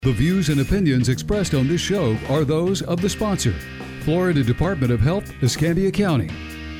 The views and opinions expressed on this show are those of the sponsor, Florida Department of Health, Escambia County.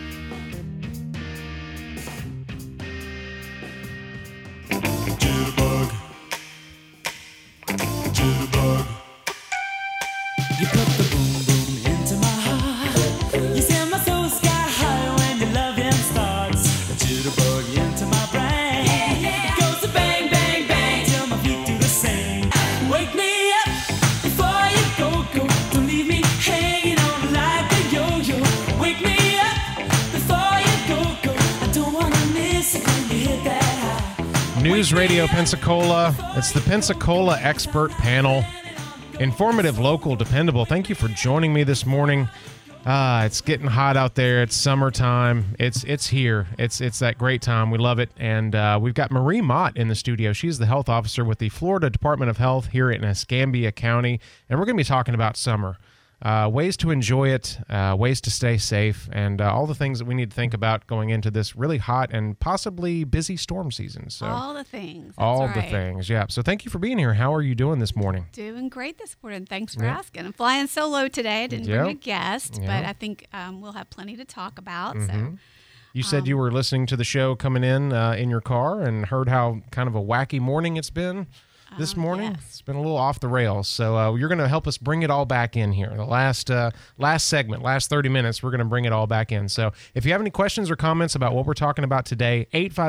You put the boom boom into my heart. You send my soul sky high when your loving starts. The jitterbug into my brain. It goes to bang bang bang till my feet do the same. Wake me up before you go. Don't leave me hanging on like a yo-yo. Wake me up before you go. I don't wanna miss it when you hit that high. News Radio Pensacola. It's the Pensacola Expert Panel. Informative, local, dependable. Thank you for joining me this morning. It's getting hot out there. It's summertime. It's here. It's that great time. We love it. And we've got Marie Mott in the studio. She's the health officer with the Florida Department of Health here in Escambia County. And we're going to be talking about summer. Ways to enjoy it, ways to stay safe, and all the things that we need to think about going into this really hot and possibly busy storm season. So all the things. All the things, yeah. So thank you for being here. How are you doing this morning? Doing great this morning. Thanks for asking. I'm flying solo today. I didn't bring a guest, but I think we'll have plenty to talk about. So. You said you were listening to the show coming in your car and heard how kind of a wacky morning it's been. This morning, yes. It's been a little off the rails, so you're going to help us bring it all back in here. The last segment, last 30 minutes, we're going to bring it all back in. So if you have any questions or comments about what we're talking about today,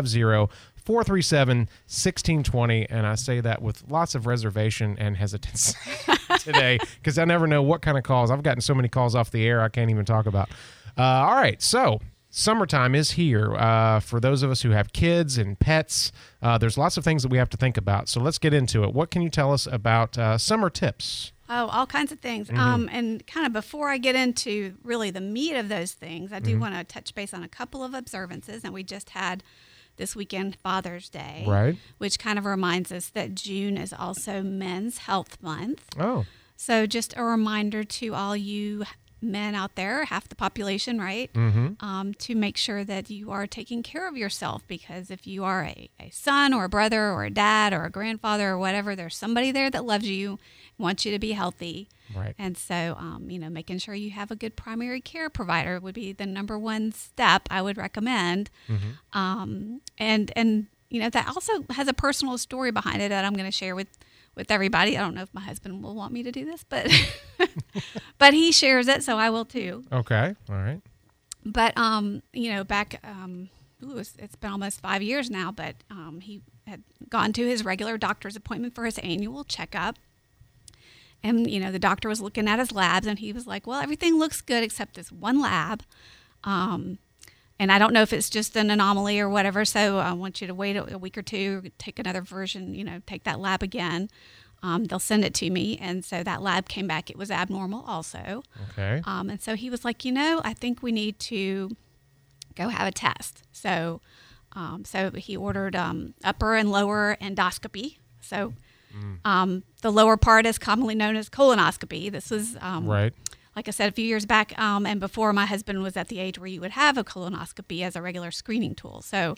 850-437-1620, and I say that with lots of reservation and hesitance today because I never know what kind of calls. I've gotten so many calls off the air I can't even talk about. All right, so summertime is here. For those of us who have kids and pets, there's lots of things that we have to think about. So let's get into it. What can you tell us about summer tips? Oh, all kinds of things. And kind of before I get into really the meat of those things, I do want to touch base on a couple of observances. And we just had this weekend Father's Day, right? Which kind of reminds us that June is also Men's Health Month. Oh. So just a reminder to all you men out there, half the population, right? To make sure that you are taking care of yourself, because if you are a son or a brother or a dad or a grandfather or whatever, there's somebody there that loves you, wants you to be healthy. Right. And so, making sure you have a good primary care provider would be the number one step I would recommend. And that also has a personal story behind it that I'm going to share with everybody. I don't know if my husband will want me to do this, but but he shares it, so I will too. Okay. All right. But back it's been almost 5 years now, but he had gone to his regular doctor's appointment for his annual checkup. And the doctor was looking at his labs, and he was like, "Well, everything looks good except this one lab. And I don't know if it's just an anomaly or whatever, so I want you to wait a week or two, take another version, take that lab again. They'll send it to me." And so that lab came back. It was abnormal also. Okay. And so he was like, I think we need to go have a test. So he ordered upper and lower endoscopy. So the lower part is commonly known as colonoscopy. This was right. Like I said, a few years back, and before my husband was at the age where you would have a colonoscopy as a regular screening tool. So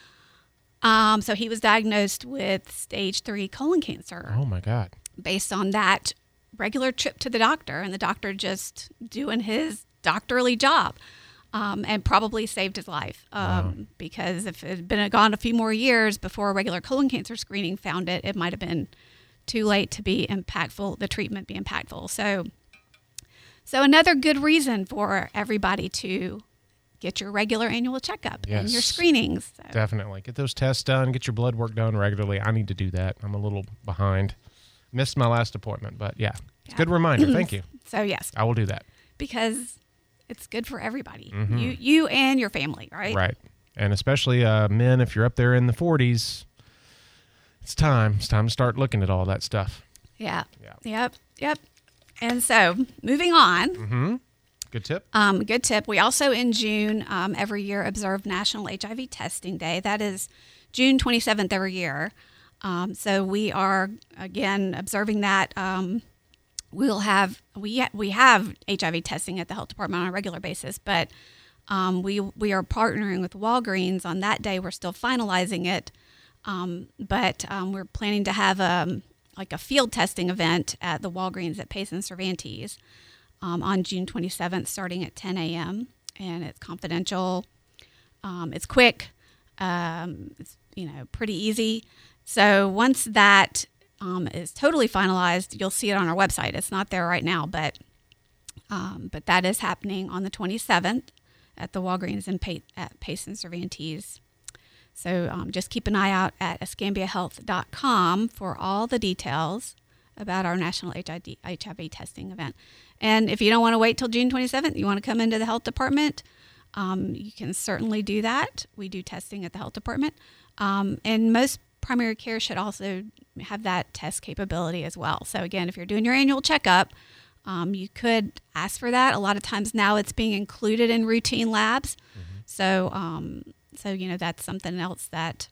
he was diagnosed with stage 3 colon cancer. Oh, my God. Based on that regular trip to the doctor, and the doctor just doing his doctorly job, and probably saved his life. Because if it had been gone a few more years before a regular colon cancer screening found it, it might have been too late to be impactful, the treatment be impactful. So another good reason for everybody to get your regular annual checkup and your screenings. So. Definitely. Get those tests done. Get your blood work done regularly. I need to do that. I'm a little behind. Missed my last appointment, but it's a good reminder. Thank you. So, yes. I will do that. Because it's good for everybody. You and your family, right? Right. And especially men, if you're up there in the 40s, it's time. It's time to start looking at all that stuff. Yeah. Yep. And so, moving on. Good tip. Good tip. We also, in June, every year observe National HIV Testing Day. That is June 27th every year. So we are, again, observing that. We have HIV testing at the health department on a regular basis, but we are partnering with Walgreens on that day. We're still finalizing it, but we're planning to have a like a field testing event at the Walgreens at Pace and Cervantes on June 27th, starting at 10 a.m. And it's confidential. It's quick. It's pretty easy. So once that is totally finalized, you'll see it on our website. It's not there right now, but that is happening on the 27th at the Walgreens at Pace and Cervantes. So just keep an eye out at escambiahealth.com for all the details about our national HIV testing event. And if you don't want to wait till June 27th, you want to come into the health department, you can certainly do that. We do testing at the health department. And most primary care should also have that test capability as well. So again, if you're doing your annual checkup, you could ask for that. A lot of times now it's being included in routine labs. So that's something else that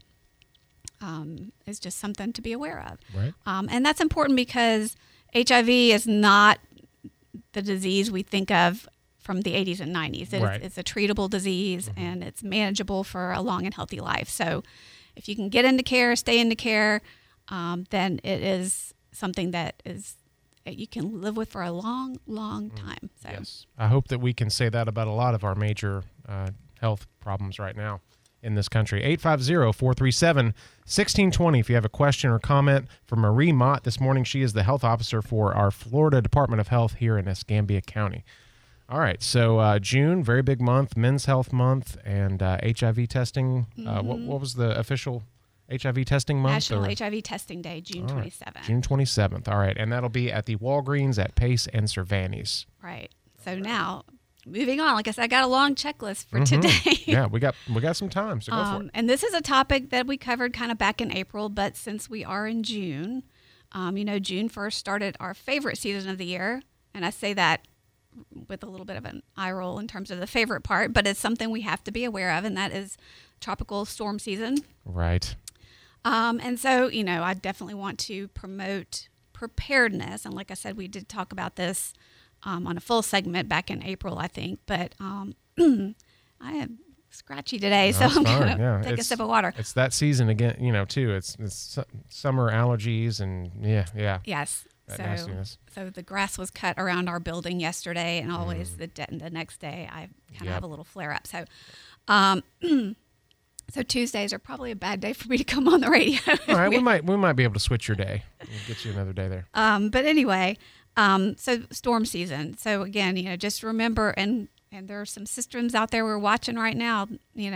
is just something to be aware of. Right. And that's important because HIV is not the disease we think of from the 80s and 90s. It's a treatable disease, and it's manageable for a long and healthy life. So if you can get into care, stay into care, then it is something that you can live with for a long, long time. So. Yes. I hope that we can say that about a lot of our major health problems right now in this country. 850-437-1620 if you have a question or comment for Marie Mott this morning. She is the health officer for our Florida Department of Health here in Escambia County. All right, so June, very big month, Men's Health Month, and HIV testing. What was the official HIV testing month? National HIV Testing Day, June 27th. June 27th, all right, and that'll be at the Walgreens at Pace and Cervantes. Right, so now, moving on, like I said, I got a long checklist for today. Yeah, we got some time, so go for it. And this is a topic that we covered kind of back in April, but since we are in June, June 1st started our favorite season of the year, and I say that with a little bit of an eye roll in terms of the favorite part, but it's something we have to be aware of, and that is tropical storm season. Right. And so, I definitely want to promote preparedness. And like I said, we did talk about this on a full segment back in April, I think, but I am scratchy today, so I'm going to take a sip of water. It's that season again, too. It's summer allergies and yeah. Yes. Nastiness. So the grass was cut around our building yesterday, and always the next day I kind of have a little flare up. So, so Tuesdays are probably a bad day for me to come on the radio. All right, we might be able to switch your day. We'll get you another day there. But anyway, so storm season. So again, just remember, and there are some systems out there we're watching right now.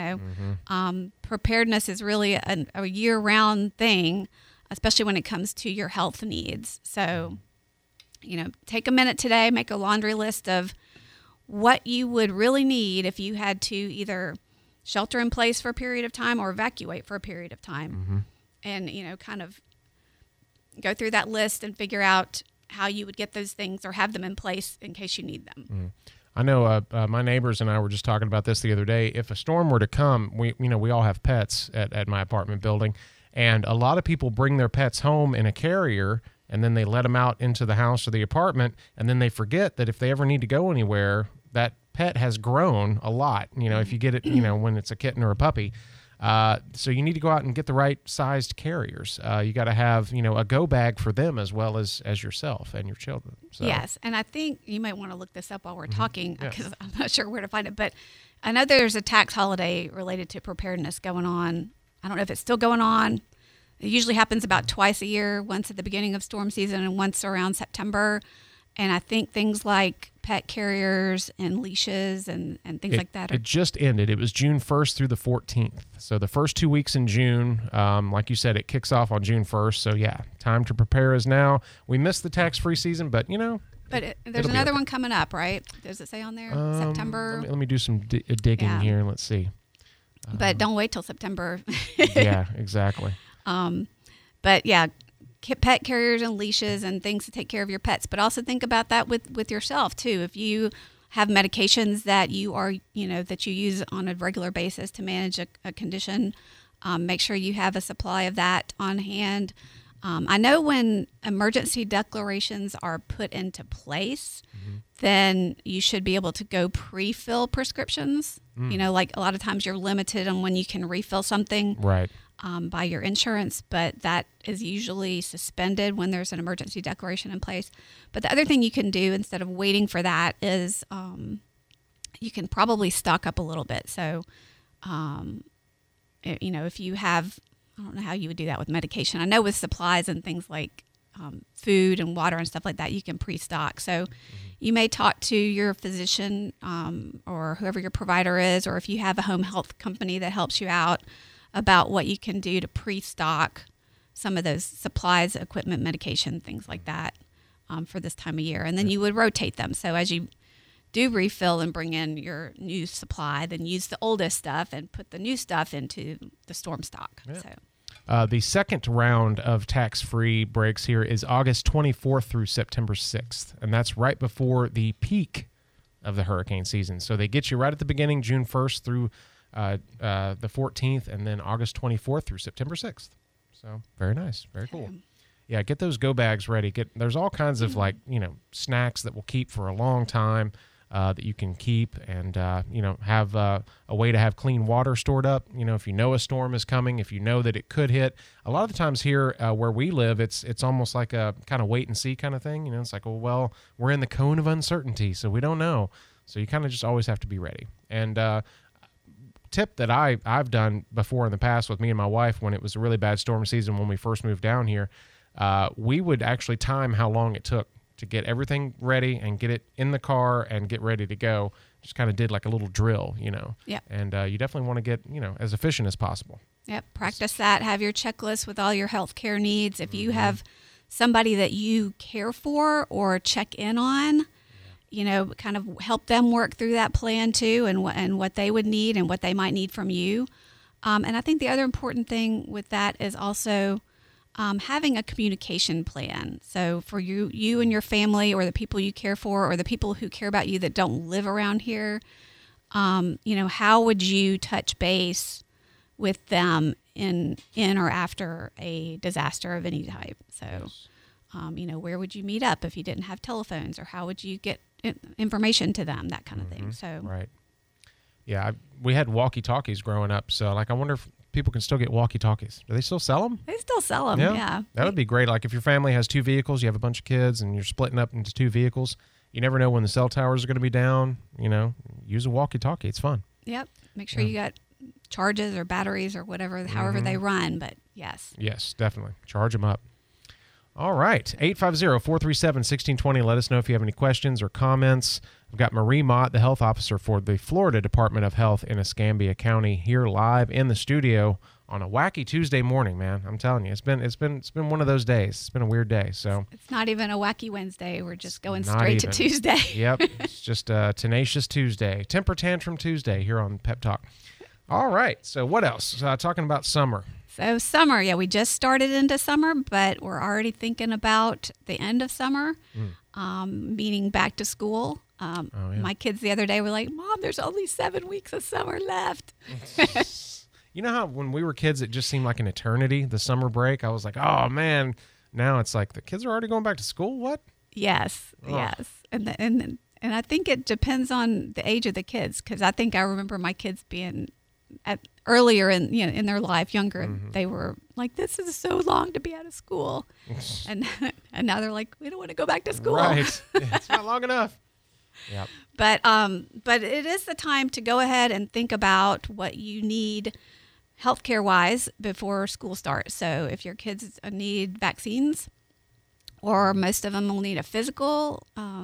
Preparedness is really a year-round thing, especially when it comes to your health needs. So, take a minute today, make a laundry list of what you would really need if you had to either shelter in place for a period of time or evacuate for a period of time. And, kind of go through that list and figure out how you would get those things or have them in place in case you need them. I know my neighbors and I were just talking about this the other day. If a storm were to come, we all have pets at my apartment building. And a lot of people bring their pets home in a carrier, and then they let them out into the house or the apartment, and then they forget that if they ever need to go anywhere, that pet has grown a lot, if you get it, when it's a kitten or a puppy. So you need to go out and get the right sized carriers. You got to have, a go bag for them as well as yourself and your children. So. Yes, and I think you might want to look this up while we're talking because I'm not sure where to find it. But I know there's a tax holiday related to preparedness going on. I don't know if it's still going on. It usually happens about twice a year, once at the beginning of storm season and once around September. And I think things like pet carriers and leashes and things like that. It just ended. It was June 1st through the 14th. So the first 2 weeks in June, like you said, it kicks off on June 1st. So, yeah, time to prepare is now. We missed the tax-free season, but, But there's another one coming up, right? Does it say on there? September? Let me do some digging here. Let's see. But don't wait till September. Yeah, exactly. But, yeah, pet carriers and leashes and things to take care of your pets. But also think about that with yourself, too. If you have medications that you are, that you use on a regular basis to manage a condition, make sure you have a supply of that on hand. I know when emergency declarations are put into place, then you should be able to go pre-fill prescriptions. Like a lot of times you're limited on when you can refill something. Right. by your insurance, but that is usually suspended when there's an emergency declaration in place. But the other thing you can do instead of waiting for that is you can probably stock up a little bit. So, if you have, I don't know how you would do that with medication. I know with supplies and things like food and water and stuff like that, you can pre-stock. So you may talk to your physician or whoever your provider is, or if you have a home health company that helps you out, about what you can do to pre-stock some of those supplies, equipment, medication, things like that for this time of year. And then you would rotate them. So as you do refill and bring in your new supply, then use the oldest stuff and put the new stuff into the storm stock. Yeah. So The second round of tax-free breaks here is August 24th through September 6th, and that's right before the peak of the hurricane season. So they get you right at the beginning, June 1st through the 14th, and then August 24th through September 6th. So very nice, very cool. Yeah, get those go bags ready. There's all kinds of snacks that will keep for a long time that you can keep, and have a way to have clean water stored up. If you know a storm is coming, if you know that it could hit. A lot of the times here where we live, it's almost like a kind of wait and see kind of thing. It's like, well, we're in the cone of uncertainty, so we don't know. So you kind of just always have to be ready. And tip that I've done before in the past with me and my wife when it was a really bad storm season when we first moved down here, we would actually time how long it took to get everything ready and get it in the car and get ready to go. Just kind of did like a little drill, Yep. And you definitely want to get, as efficient as possible. Yep. Practice that. Have your checklist with all your healthcare needs. If you have somebody that you care for or check in on, kind of help them work through that plan too, and what they would need and what they might need from you. And I think the other important thing with that is also having a communication plan. So for you and your family, or the people you care for, or the people who care about you that don't live around here, how would you touch base with them in or after a disaster of any type? So, where would you meet up if you didn't have telephones, or how would you get information to them, that kind of thing. So right. Yeah, we had walkie-talkies growing up, so I wonder if people can still get walkie-talkies. Do they still sell them? They still sell them, yeah. That would be great. Like if your family has two vehicles, you have a bunch of kids, and you're splitting up into two vehicles, you never know when the cell towers are going to be down. Use a walkie-talkie. It's fun. Yep. Make sure you got charges or batteries or whatever, however they run, but yes. Yes, definitely. Charge them up. All right, 850-437-1620. Let us know if you have any questions or comments. I've got Marie Mott, the health officer for the Florida Department of Health in Escambia County, here live in the studio on a wacky Tuesday morning, man. I'm telling you, it's been one of those days. It's been a weird day. So it's not even a wacky Wednesday. We're just going straight to Tuesday. Yep, it's just a tenacious Tuesday, temper tantrum Tuesday here on Pep Talk. All right, so what else? Talking about summer. So summer, we just started into summer, but we're already thinking about the end of summer, meaning back to school. My kids the other day were like, Mom, there's only 7 weeks of summer left. You know how when we were kids, it just seemed like an eternity, the summer break? I was like, oh, man. Now it's like the kids are already going back to school? What? Yes, yes. And I think it depends on the age of the kids, because I think I remember my kids being earlier in their life, younger, they were like, this is so long to be out of school. and now they're like, we don't want to go back to school. Right. It's not long enough. Yep. But it is the time to go ahead and think about what you need healthcare wise before school starts. So if your kids need vaccines, or most of them will need a physical,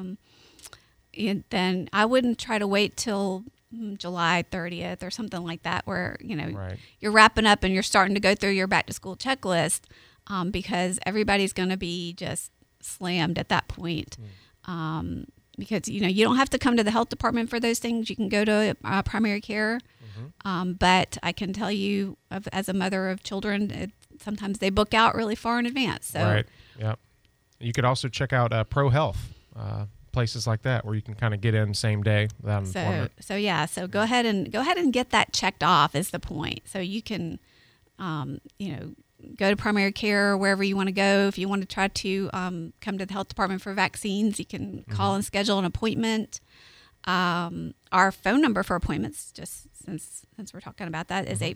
then I wouldn't try to wait till July 30th or something like that, where you're wrapping up and you're starting to go through your back to school checklist, because everybody's going to be just slammed at that point. Because you don't have to come to the health department for those things. You can go to primary care, but I can tell you, as a mother of children, sometimes they book out really far in advance. So right. Yep. You could also check out Pro Health. Places like that where you can kind of get in same day without an appointment. So go ahead and get that checked off is the point. So you can, go to primary care or wherever you want to go. If you want to try to come to the health department for vaccines, you can call and schedule an appointment. Our phone number for appointments, just since we're talking about that, is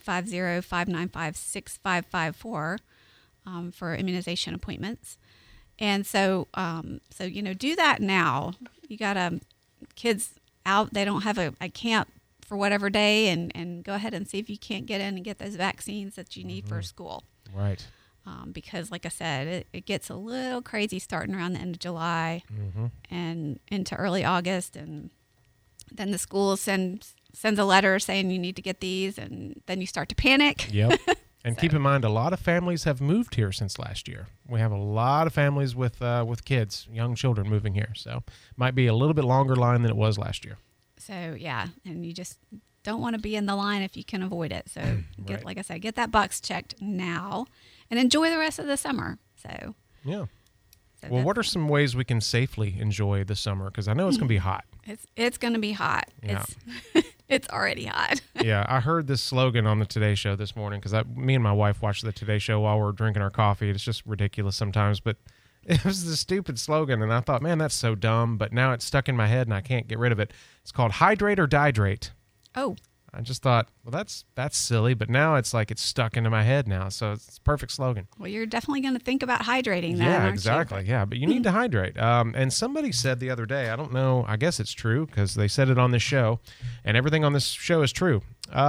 850-595-6554 for immunization appointments. And so, do that now. You got kids out, they don't have a camp for whatever day, and go ahead and see if you can't get in and get those vaccines that you need for school. Right. Because, like I said, it gets a little crazy starting around the end of July and into early August, and then the school sends a letter saying you need to get these, and then you start to panic. Yep. And keep in mind, a lot of families have moved here since last year. We have a lot of families with kids, young children moving here. So might be a little bit longer line than it was last year. So, yeah, and you just don't want to be in the line if you can avoid it. So, Right. like I said, get that box checked now and enjoy the rest of the summer. So, Yeah. so Well, what are some ways we can safely enjoy the summer? Because I know it's going to be hot. it's going to be hot. Yeah. It's already hot. Yeah, I heard this slogan on the Today Show this morning because me and my wife watched the Today Show while we're drinking our coffee. It's just ridiculous sometimes, but it was the stupid slogan, and I thought, man, that's so dumb, but now it's stuck in my head, and I can't get rid of it. It's called Hydrate or Dihydrate. Oh, I just thought, well, that's silly, but now it's like it's stuck into my head now, so it's a perfect slogan. well, you're definitely going to think about hydrating then, Yeah, aren't exactly. Yeah, but you need to hydrate. And somebody said the other day, I don't know, I guess it's true because they said it on this show, and everything on this show is true.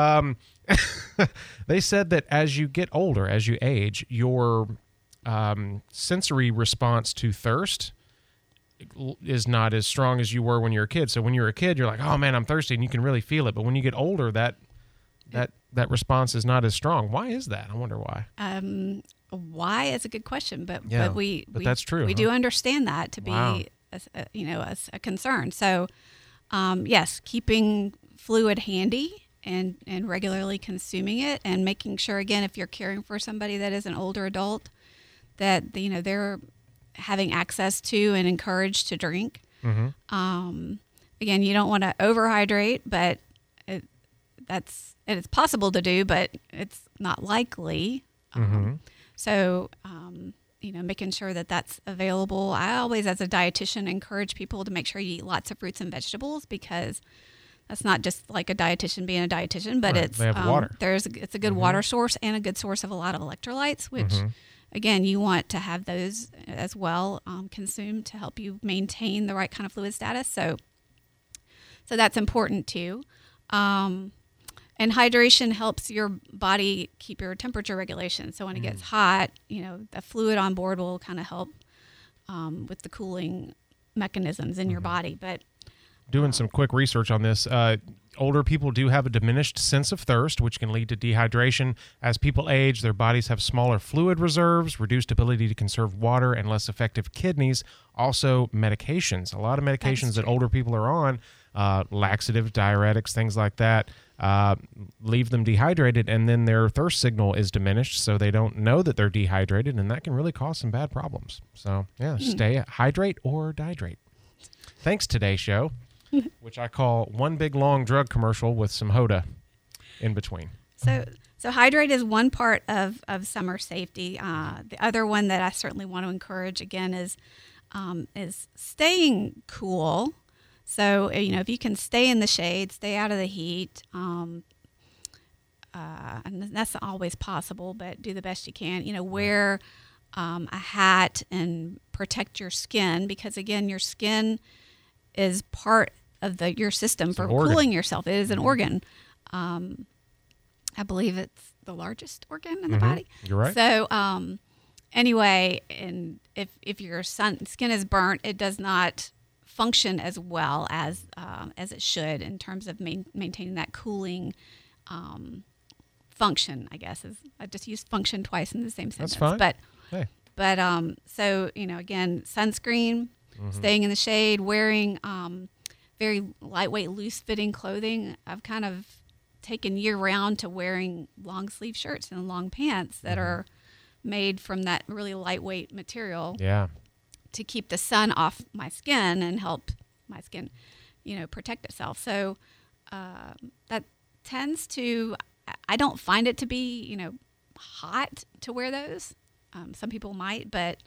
They said that as you get older, as you age, your sensory response to thirst is not as strong as you were when you were a kid. So when you're a kid, you're like, oh man, I'm thirsty, and you can really feel it. But when you get older, that response is not as strong. Why is that? I wonder why. Why is a good question, but Yeah, we that's true, We huh? do understand that to be Wow. a concern. So yes, keeping fluid handy and regularly consuming it, and making sure, again, if you're caring for somebody that is an older adult, that they're having access to and encouraged to drink. Again, you don't want to overhydrate, but it's possible to do, but it's not likely. So, making sure that that's available. I always, as a dietitian, encourage people to make sure you eat lots of fruits and vegetables, because that's not just like a dietitian being a dietitian, but Right, it's they have water. It's a good water source and a good source of a lot of electrolytes, which again, you want to have those as well consumed to help you maintain the right kind of fluid status. So that's important too. And hydration helps your body keep your temperature regulation. So when it gets hot, the fluid on board will kind of help with the cooling mechanisms in your body. But Doing some quick research on this, older people do have a diminished sense of thirst, which can lead to dehydration. As people age, their bodies have smaller fluid reserves, reduced ability to conserve water, and less effective kidneys. Also, medications. A lot of medications that older people are on, laxatives, diuretics, things like that, leave them dehydrated, and then their thirst signal is diminished, so they don't know that they're dehydrated, and that can really cause some bad problems. So, yeah, stay hydrate or dihydrate. Thanks, Today Show, which I call one big long drug commercial with some Hoda in between. So hydrate is one part of summer safety. The other one that I certainly want to encourage, again, is staying cool. So, if you can stay in the shade, stay out of the heat, and that's not always possible, but do the best you can. Wear a hat and protect your skin, because, again, your skin is part of your system for cooling yourself. It is an organ. I believe it's the largest organ in the body. You're right. So, anyway, and if your skin is burnt, it does not function as well as it should in terms of maintaining that cooling function. I guess I just used function twice in the same sentence. That's fine. But Hey. so again, sunscreen, staying in the shade, wearing very lightweight, loose fitting clothing. I've kind of taken year round to wearing long sleeve shirts and long pants that are made from that really lightweight material. Yeah. To keep the sun off my skin and help my skin, protect itself. So that tends to, I don't find it to be, hot to wear those. Some people might, but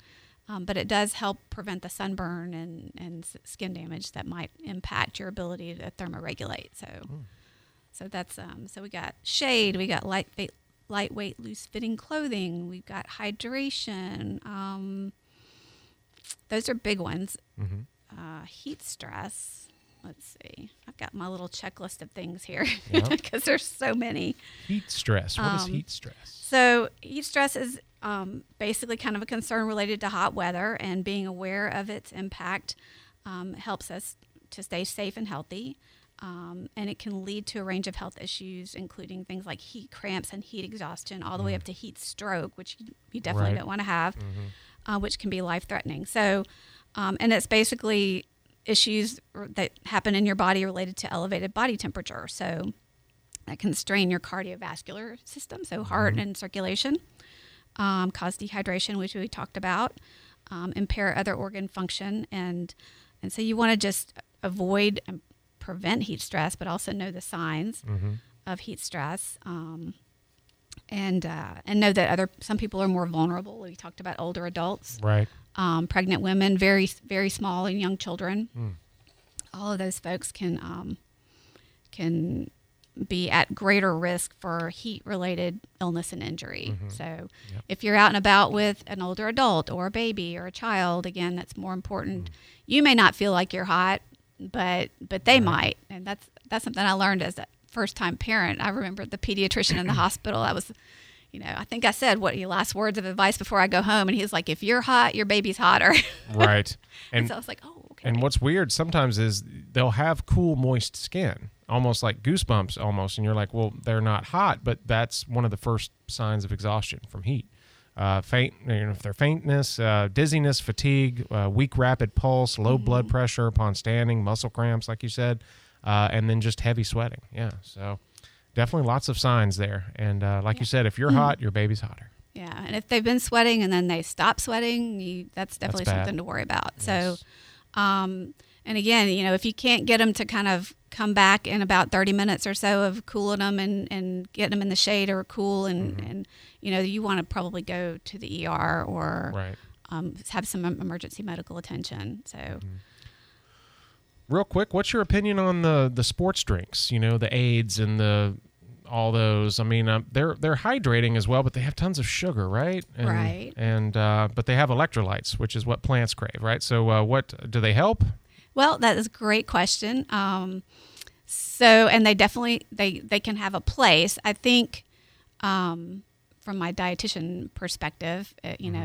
But it does help prevent the sunburn and skin damage that might impact your ability to thermoregulate. So that's so we got shade, we got lightweight, loose-fitting clothing, we've got hydration. Those are big ones. Heat stress. Let's see. I've got my little checklist of things here because there's so many. Heat stress. What is heat stress? So heat stress is basically kind of a concern related to hot weather, and being aware of its impact helps us to stay safe and healthy. And it can lead to a range of health issues, including things like heat cramps and heat exhaustion, all the way up to heat stroke, which you definitely don't want to have, which can be life-threatening. So, and it's basically issues that happen in your body related to elevated body temperature. So that can strain your cardiovascular system, so heart and circulation, cause dehydration, which we talked about, impair other organ function. And so you want to just avoid and prevent heat stress, but also know the signs of heat stress. And know that some people are more vulnerable. We talked about older adults, Right. Pregnant women, very, very small and young children. All of those folks can be at greater risk for heat-related illness and injury. So if you're out and about with an older adult or a baby or a child, again, that's more important. You may not feel like you're hot, but they might. And that's something I learned as a first-time parent. I remember the pediatrician in the hospital. I was, I think I said, what your last words of advice before I go home? And he was like, if you're hot, your baby's hotter. Right. And so I was like, oh, okay. And what's weird sometimes is they'll have cool, moist skin, almost like goosebumps almost. And you're like, well, they're not hot, but that's one of the first signs of exhaustion from heat. If they're faintness, dizziness, fatigue, weak rapid pulse, low blood pressure upon standing, muscle cramps, like you said, and then just heavy sweating. Yeah, so definitely lots of signs there. And like you said, if you're hot, your baby's hotter. Yeah, and if they've been sweating and then they stop sweating, that's definitely bad. something to worry about. Yes. So, and again, if you can't get them to kind of come back in about 30 minutes or so of cooling them and getting them in the shade or cool, and you want to probably go to the ER or Right. have some emergency medical attention. So. Real quick, what's your opinion on the sports drinks? The AIDS and all those. I mean, they're hydrating as well, but they have tons of sugar, right? Right. And but they have electrolytes, which is what plants crave, right? So, what do they help? Well, that is a great question. And they definitely they can have a place. I think, from my dietitian perspective,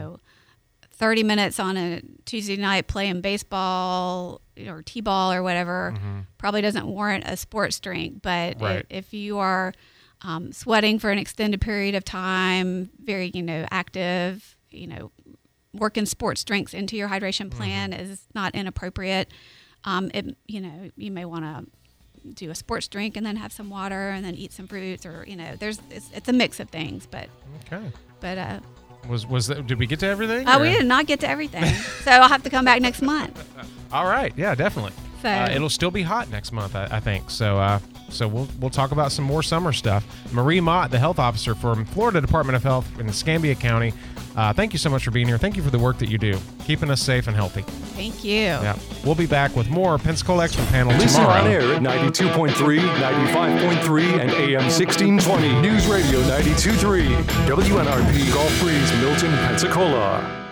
30 minutes on a Tuesday night playing baseball or t-ball or whatever probably doesn't warrant a sports drink. But Right. if you are sweating for an extended period of time, very active, working sports drinks into your hydration plan is not inappropriate. You may want to do a sports drink and then have some water and then eat some fruits, or it's a mix of things. But Was that, did we get to everything? we did not get to everything, so I'll have to come back next month. All right, yeah, definitely. So It'll still be hot next month, I think. So we'll talk about some more summer stuff. Marie Mott, the health officer from Florida Department of Health in Escambia County. Thank you so much for being here. Thank you for the work that you do, keeping us safe and healthy. thank you. Yeah, we'll be back with more Pensacola Expert Panel Listen tomorrow. on air at 92.3, 95.3, and AM 1620. News Radio 92.3. WNRP Gulf Breeze, Milton, Pensacola.